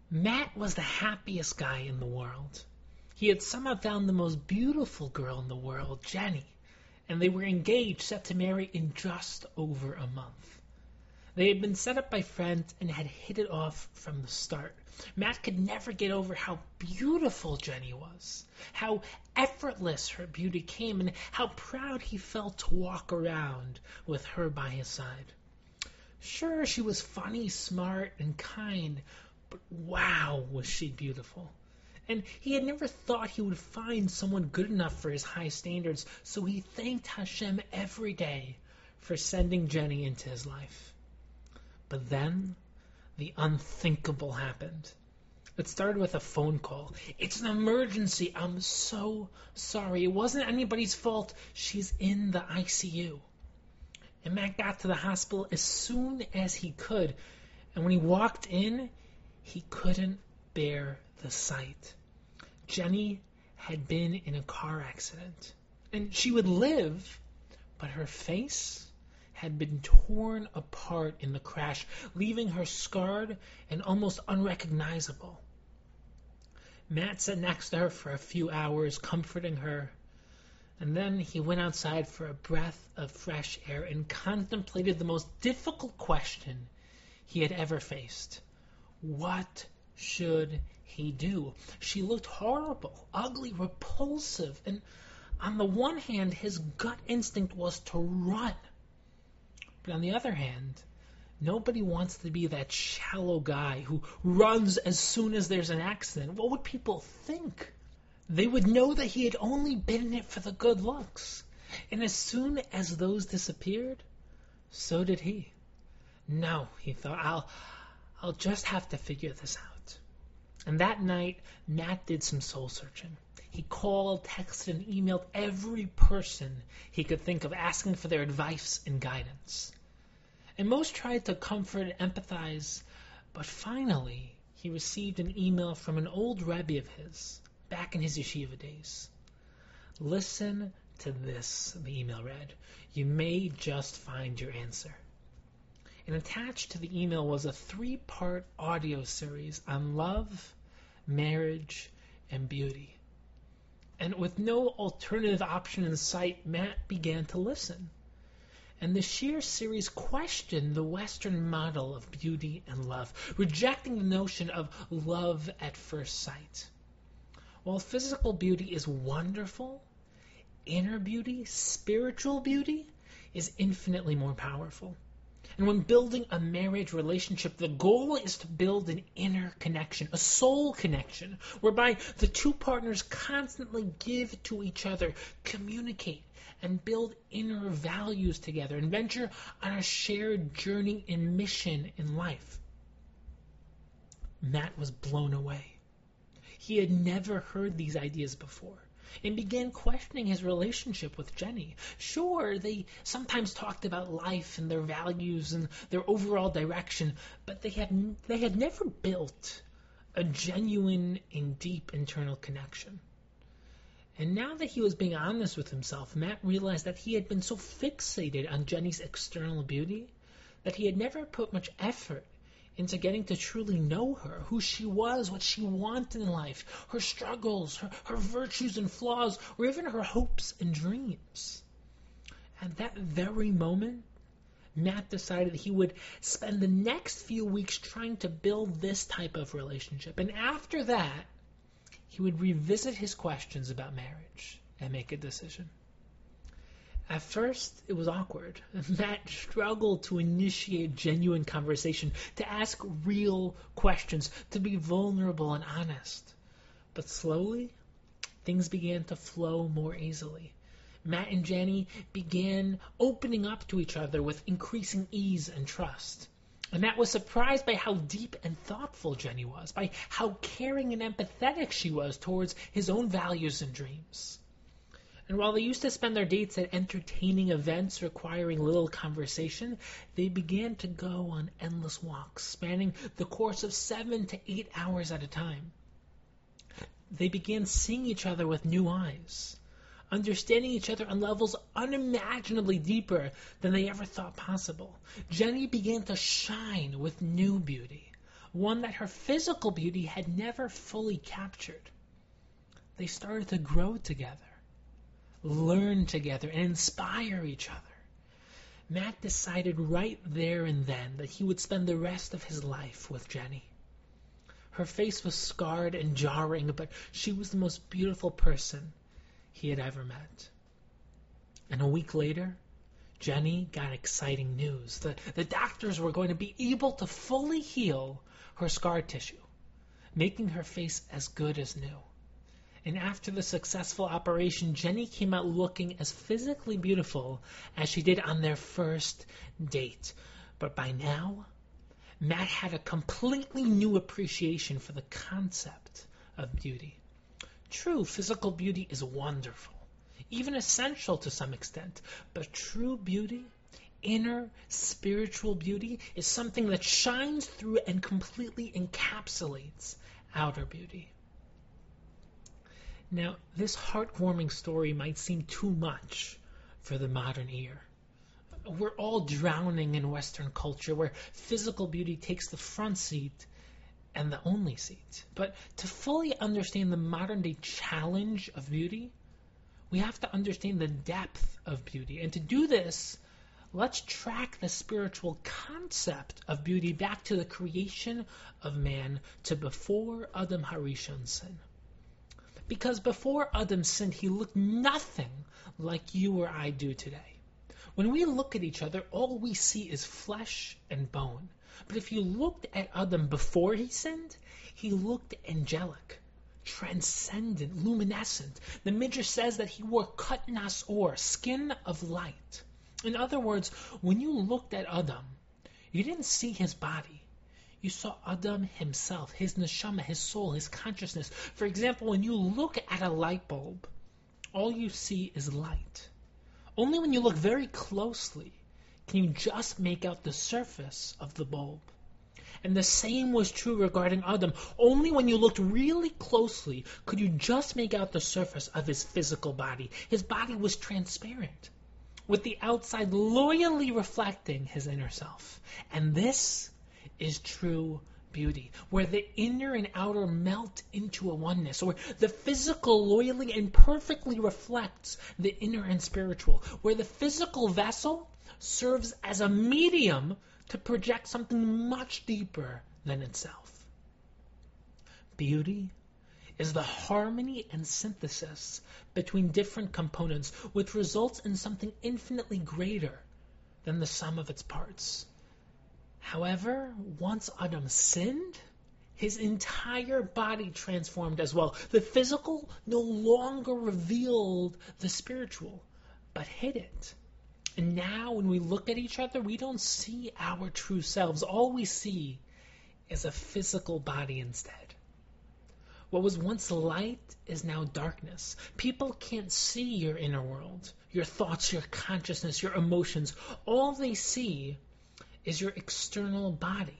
Matt was the happiest guy in the world. He had somehow found the most beautiful girl in the world, Jenny, and they were engaged, set to marry in just over a month. They had been set up by friends and had hit it off from the start. Matt could never get over how beautiful Jenny was, how effortless her beauty came, and how proud he felt to walk around with her by his side. Sure, she was funny, smart, and kind, but wow, was she beautiful. And he had never thought he would find someone good enough for his high standards, so he thanked Hashem every day for sending Jenny into his life. But then, the unthinkable happened. It started with a phone call. "It's an emergency. I'm so sorry. It wasn't anybody's fault. She's in the ICU." And Matt got to the hospital as soon as he could. And when he walked in, he couldn't bear the sight. Jenny had been in a car accident. And she would live, but her face had been torn apart in the crash, leaving her scarred and almost unrecognizable. Matt sat next to her for a few hours, comforting her, and then he went outside for a breath of fresh air and contemplated the most difficult question he had ever faced. What should he do? She looked horrible, ugly, repulsive, and on the one hand, his gut instinct was to run. But on the other hand, nobody wants to be that shallow guy who runs as soon as there's an accident. What would people think? They would know that he had only been in it for the good looks. And as soon as those disappeared, so did he. No, he thought, I'll just have to figure this out. And that night, Matt did some soul searching. He called, texted, and emailed every person he could think of, asking for their advice and guidance. And most tried to comfort and empathize, but finally he received an email from an old Rebbe of his, back in his yeshiva days. "Listen to this," the email read. "You may just find your answer." And attached to the email was a 3-part audio series on love, marriage, and beauty. And with no alternative option in sight, Matt began to listen. And the sheer series questioned the Western model of beauty and love, rejecting the notion of love at first sight. While physical beauty is wonderful, inner beauty, spiritual beauty, is infinitely more powerful. And when building a marriage relationship, the goal is to build an inner connection, a soul connection, whereby the two partners constantly give to each other, communicate, and build inner values together, and venture on a shared journey and mission in life. Matt was blown away. He had never heard these ideas before, and began questioning his relationship with Jenny. Sure, they sometimes talked about life and their values and their overall direction, but they had never built a genuine and deep internal connection. And now that he was being honest with himself, Matt realized that he had been so fixated on Jenny's external beauty that he had never put much effort into getting to truly know her, who she was, what she wanted in life, her struggles, her virtues and flaws, or even her hopes and dreams. At that very moment, Matt decided he would spend the next few weeks trying to build this type of relationship. And after that, he would revisit his questions about marriage and make a decision. At first, it was awkward. Matt struggled to initiate genuine conversation, to ask real questions, to be vulnerable and honest. But slowly, things began to flow more easily. Matt and Jenny began opening up to each other with increasing ease and trust. And Matt was surprised by how deep and thoughtful Jenny was, by how caring and empathetic she was towards his own values and dreams. And while they used to spend their dates at entertaining events requiring little conversation, they began to go on endless walks, spanning the course of 7 to 8 hours at a time. They began seeing each other with new eyes, understanding each other on levels unimaginably deeper than they ever thought possible. Jenny began to shine with new beauty, one that her physical beauty had never fully captured. They started to grow together, learn together, and inspire each other. Matt decided right there and then that he would spend the rest of his life with Jenny. Her face was scarred and jarring, but she was the most beautiful person he had ever met. And a week later, Jenny got exciting news. The doctors were going to be able to fully heal her scar tissue, making her face as good as new. And after the successful operation, Jenny came out looking as physically beautiful as she did on their first date. But by now, Matt had a completely new appreciation for the concept of beauty. True physical beauty is wonderful, even essential to some extent, but true beauty, inner spiritual beauty, is something that shines through and completely encapsulates outer beauty. Now, this heartwarming story might seem too much for the modern ear. We're all drowning in Western culture where physical beauty takes the front seat and the only seat. But to fully understand the modern-day challenge of beauty, we have to understand the depth of beauty. And to do this, let's track the spiritual concept of beauty back to the creation of man, to before Adam Harishon's sin. Because before Adam sinned, he looked nothing like you or I do today. When we look at each other, all we see is flesh and bone. But if you looked at Adam before he sinned, he looked angelic, transcendent, luminescent. The Midrash says that he wore katnas or, skin of light. In other words, when you looked at Adam, you didn't see his body. You saw Adam himself, his neshama, his soul, his consciousness. For example, when you look at a light bulb, all you see is light. Only when you look very closely can you just make out the surface of the bulb. And the same was true regarding Adam. Only when you looked really closely could you just make out the surface of his physical body. His body was transparent, with the outside loyally reflecting his inner self. And this is true beauty, where the inner and outer melt into a oneness, where the physical loyally and perfectly reflects the inner and spiritual, where the physical vessel serves as a medium to project something much deeper than itself. Beauty is the harmony and synthesis between different components, which results in something infinitely greater than the sum of its parts. However, once Adam sinned, his entire body transformed as well. The physical no longer revealed the spiritual, but hid it. And now when we look at each other, we don't see our true selves. All we see is a physical body instead. What was once light is now darkness. People can't see your inner world, your thoughts, your consciousness, your emotions. All they see is your external body.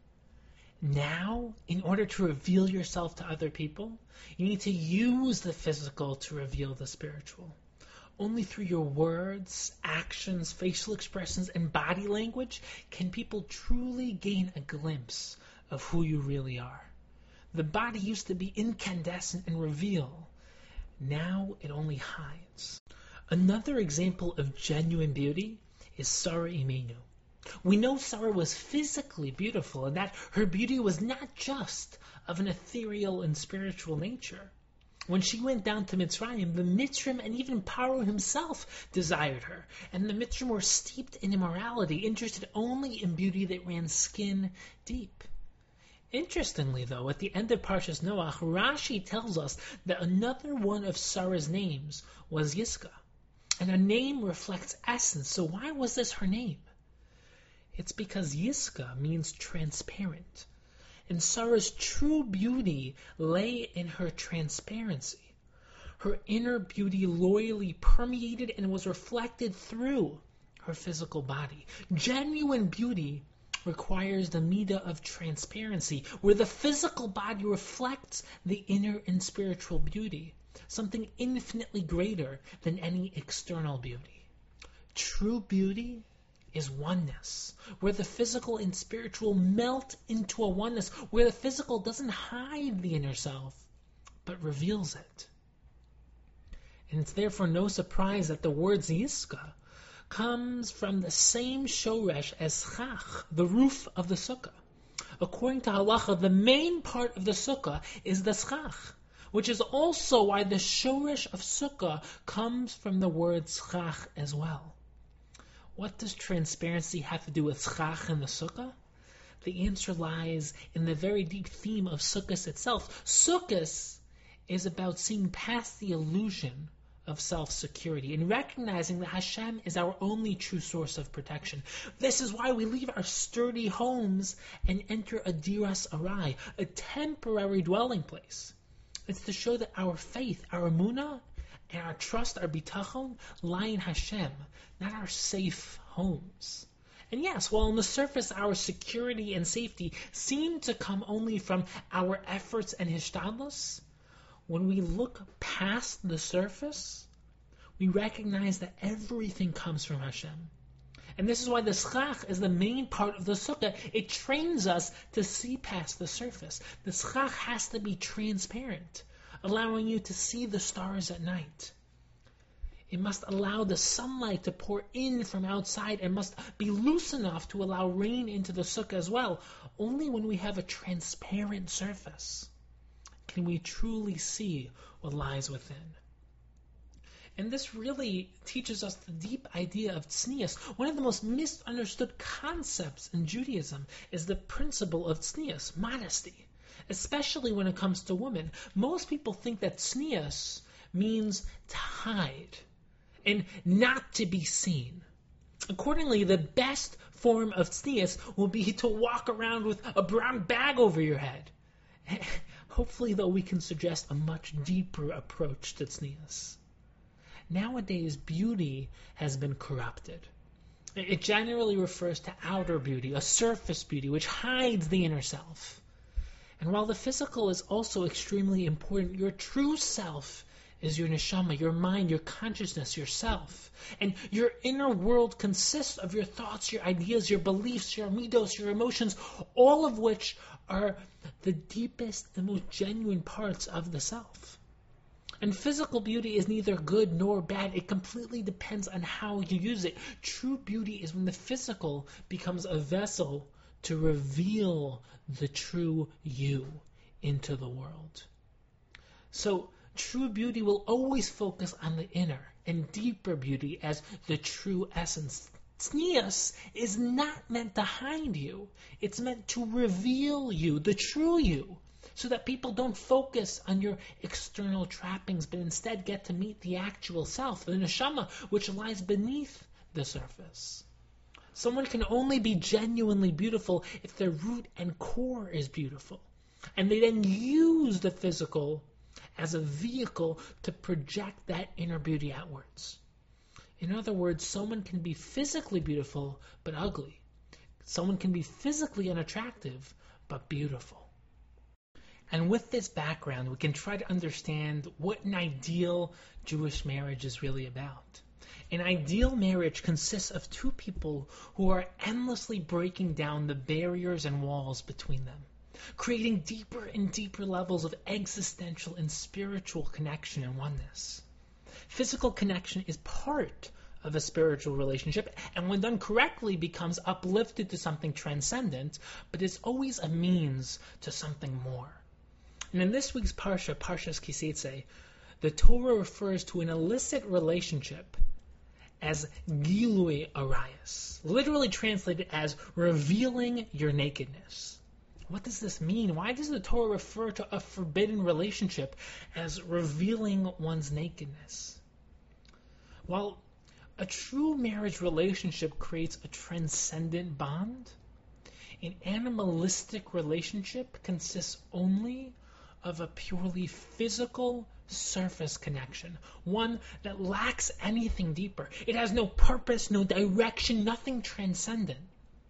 Now, in order to reveal yourself to other people, you need to use the physical to reveal the spiritual. Only through your words, actions, facial expressions, and body language can people truly gain a glimpse of who you really are. The body used to be incandescent and reveal. Now it only hides. Another example of genuine beauty is Sarah Imenu. We know Sarah was physically beautiful, and that her beauty was not just of an ethereal and spiritual nature. When she went down to Mitzrayim, the Mitzrim and even Paro himself desired her, and the Mitzrim were steeped in immorality, interested only in beauty that ran skin deep. Interestingly, though, at the end of Parshas Noach, Rashi tells us that another one of Sarah's names was Yiscah, and her name reflects essence. So why was this her name? It's because Yiscah means transparent. And Sarah's true beauty lay in her transparency. Her inner beauty loyally permeated and was reflected through her physical body. Genuine beauty requires the midah of transparency, where the physical body reflects the inner and spiritual beauty, something infinitely greater than any external beauty. True beauty is oneness, where the physical and spiritual melt into a oneness, where the physical doesn't hide the inner self, but reveals it. And it's therefore no surprise that the word Yizka comes from the same shoresh as chach, the roof of the sukkah. According to halacha, the main part of the sukkah is the schach, which is also why the shoresh of sukkah comes from the word schach as well. What does transparency have to do with schach and the sukkah? The answer lies in the very deep theme of Sukkot itself. Sukkot is about seeing past the illusion of self-security and recognizing that Hashem is our only true source of protection. This is why we leave our sturdy homes and enter a diras arai, a temporary dwelling place. It's to show that our faith, our emunah, and our trust, our bitachon, lie in Hashem, not our safe homes. And yes, while on the surface our security and safety seem to come only from our efforts and hishtadlus, when we look past the surface, we recognize that everything comes from Hashem. And this is why the schach is the main part of the sukkah. It trains us to see past the surface. The schach has to be transparent, allowing you to see the stars at night. It must allow the sunlight to pour in from outside and must be loose enough to allow rain into the sukkah as well. Only when we have a transparent surface can we truly see what lies within. And this really teaches us the deep idea of tznius. One of the most misunderstood concepts in Judaism is the principle of tznius, modesty, especially when it comes to women. Most people think that tznius means to hide and not to be seen. Accordingly, the best form of tznius will be to walk around with a brown bag over your head. Hopefully, though, we can suggest a much deeper approach to tznius. Nowadays, beauty has been corrupted. It generally refers to outer beauty, a surface beauty, which hides the inner self. And while the physical is also extremely important, your true self is your neshama, your mind, your consciousness, yourself. And your inner world consists of your thoughts, your ideas, your beliefs, your midos, your emotions, all of which are the deepest and most genuine parts of the self. And physical beauty is neither good nor bad. It completely depends on how you use it. True beauty is when the physical becomes a vessel to reveal the true you into the world. So, true beauty will always focus on the inner and deeper beauty as the true essence. Tznius is not meant to hide you. It's meant to reveal you, the true you, so that people don't focus on your external trappings, but instead get to meet the actual self, the neshama, which lies beneath the surface. Someone can only be genuinely beautiful if their root and core is beautiful. And they then use the physical as a vehicle to project that inner beauty outwards. In other words, someone can be physically beautiful but ugly. Someone can be physically unattractive but beautiful. And with this background, we can try to understand what an ideal Jewish marriage is really about. An ideal marriage consists of two people who are endlessly breaking down the barriers and walls between them, creating deeper and deeper levels of existential and spiritual connection and oneness. Physical connection is part of a spiritual relationship, and when done correctly becomes uplifted to something transcendent, but is always a means to something more. And in this week's Parsha, Parshas Kiseitze, the Torah refers to an illicit relationship as Gilui Arayas, literally translated as revealing your nakedness. What does this mean? Why does the Torah refer to a forbidden relationship as revealing one's nakedness? Well, a true marriage relationship creates a transcendent bond. An animalistic relationship consists only of a purely physical surface connection, one that lacks anything deeper. It has no purpose, no direction, nothing transcendent.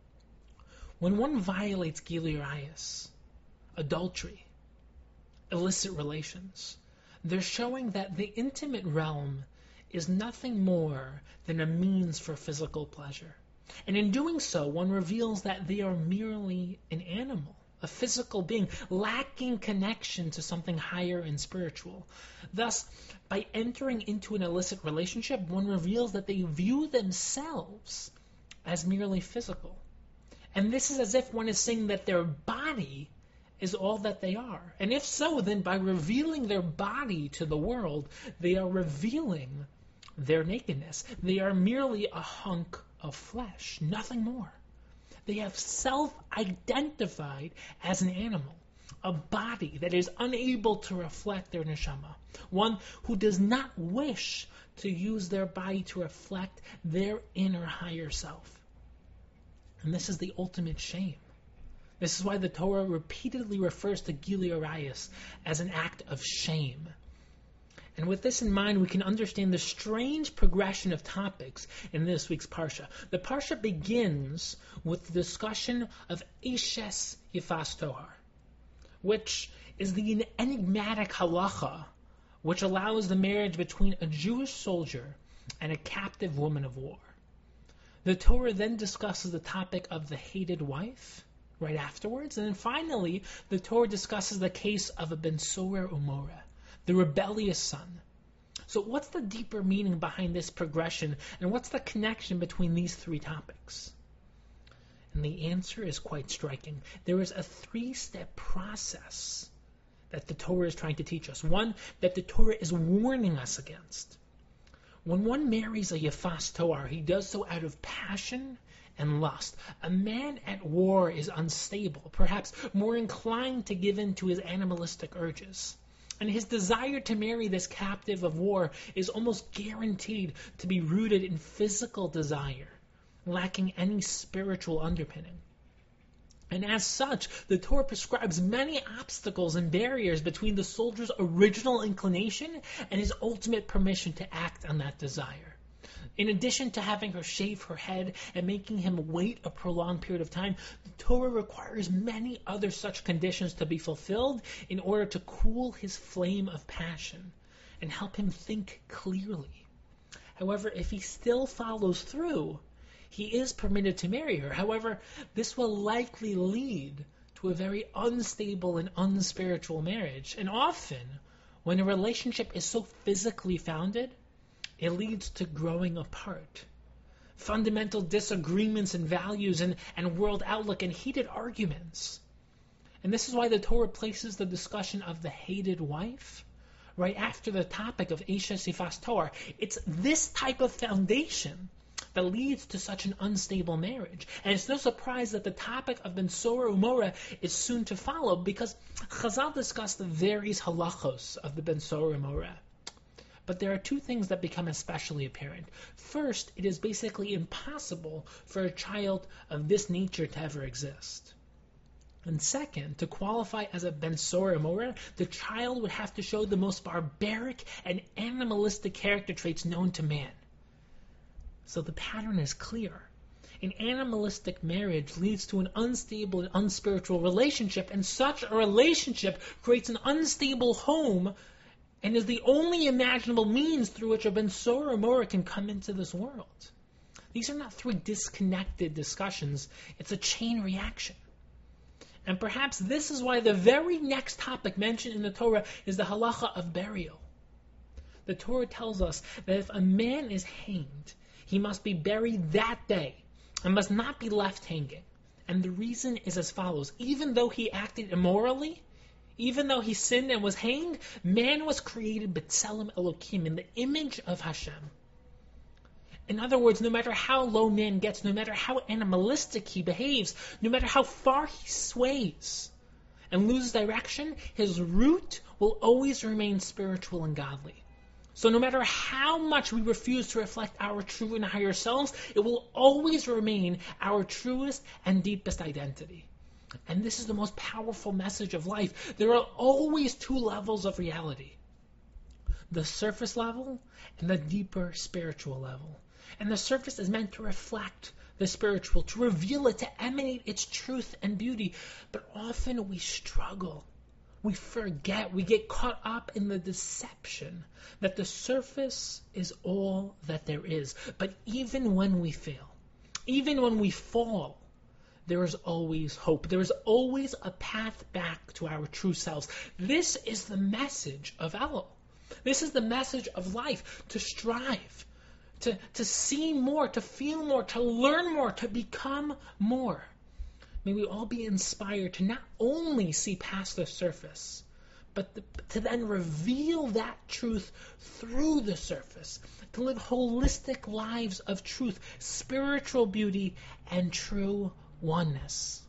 When one violates Gilui Arayas, adultery, illicit relations, they're showing that the intimate realm is nothing more than a means for physical pleasure. And in doing so, one reveals that they are merely an animal, a physical being, lacking connection to something higher and spiritual. Thus, by entering into an illicit relationship, one reveals that they view themselves as merely physical. And this is as if one is saying that their body is all that they are. And if so, then by revealing their body to the world, they are revealing their nakedness. They are merely a hunk of flesh, nothing more. They have self-identified as an animal, a body that is unable to reflect their neshama, one who does not wish to use their body to reflect their inner higher self. And this is the ultimate shame. This is why the Torah repeatedly refers to Gilui Arayos as an act of shame. And with this in mind, we can understand the strange progression of topics in this week's Parsha. The Parsha begins with the discussion of Eshes Yifas Tohar, which is the enigmatic halacha which allows the marriage between a Jewish soldier and a captive woman of war. The Torah then discusses the topic of the hated wife right afterwards. And then finally, the Torah discusses the case of a Ben Sorer Umoreh, the rebellious son. So what's the deeper meaning behind this progression, and what's the connection between these three topics? And the answer is quite striking. There is a three-step process that the Torah is trying to teach us. One, that the Torah is warning us against. When one marries a Yifas Tohar, he does so out of passion and lust. A man at war is unstable, perhaps more inclined to give in to his animalistic urges. And his desire to marry this captive of war is almost guaranteed to be rooted in physical desire, lacking any spiritual underpinning. And as such, the Torah prescribes many obstacles and barriers between the soldier's original inclination and his ultimate permission to act on that desire. In addition to having her shave her head and making him wait a prolonged period of time, the Torah requires many other such conditions to be fulfilled in order to cool his flame of passion and help him think clearly. However, if he still follows through, he is permitted to marry her. However, this will likely lead to a very unstable and unspiritual marriage. And often, when a relationship is so physically founded, it leads to growing apart. Fundamental disagreements in values and world outlook and heated arguments. And this is why the Torah places the discussion of the hated wife right after the topic of Eshes Yifas Tohar. It's this type of foundation that leads to such an unstable marriage. And it's no surprise that the topic of Ben Sorer Umoreh is soon to follow, because Chazal discussed the various halachos of the Ben Sorer Umoreh. But there are two things that become especially apparent. First, it is basically impossible for a child of this nature to ever exist. And second, to qualify as a Ben Sorer Umoreh, the child would have to show the most barbaric and animalistic character traits known to man. So the pattern is clear. An animalistic marriage leads to an unstable and unspiritual relationship, and such a relationship creates an unstable home and is the only imaginable means through which a Ben Sorer Umoreh can come into this world. These are not three disconnected discussions. It's a chain reaction. And perhaps this is why the very next topic mentioned in the Torah is the halacha of burial. The Torah tells us that if a man is hanged, he must be buried that day and must not be left hanging. And the reason is as follows. Even though he acted immorally, even though he sinned and was hanged, man was created b'tselem Elokim, in the image of Hashem. In other words, no matter how low man gets, no matter how animalistic he behaves, no matter how far he sways and loses direction, his root will always remain spiritual and godly. So no matter how much we refuse to reflect our true and higher selves, it will always remain our truest and deepest identity. And this is the most powerful message of life. There are always two levels of reality. The surface level and the deeper spiritual level. And the surface is meant to reflect the spiritual, to reveal it, to emanate its truth and beauty. But often we struggle. We forget, we get caught up in the deception that the surface is all that there is. But even when we fail, Even when we fall, there is always hope. There is always a path back to our true selves. This is the message of Elul. This is the message of life, to strive, to see more, to feel more, to learn more, to become more. May we all be inspired to not only see past the surface, but to then reveal that truth through the surface, to live holistic lives of truth, spiritual beauty, and true oneness.